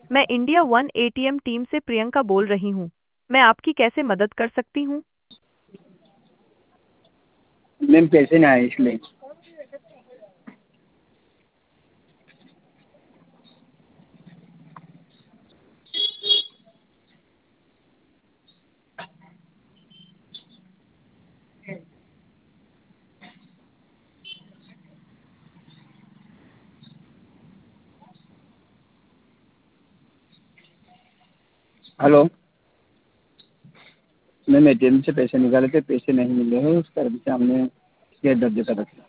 मैं India one ATM team से प्रियंका बोल रही हूँ। मैं आपकी कैसे मदद कर सकती हूँ? मैम पैसे नहीं आए इसलिए। हेलो मैम एटीएम से पैसे निकाले थे, पैसे नहीं मिले हैं, उस कारण से हमने केस दर्ज कर रखा।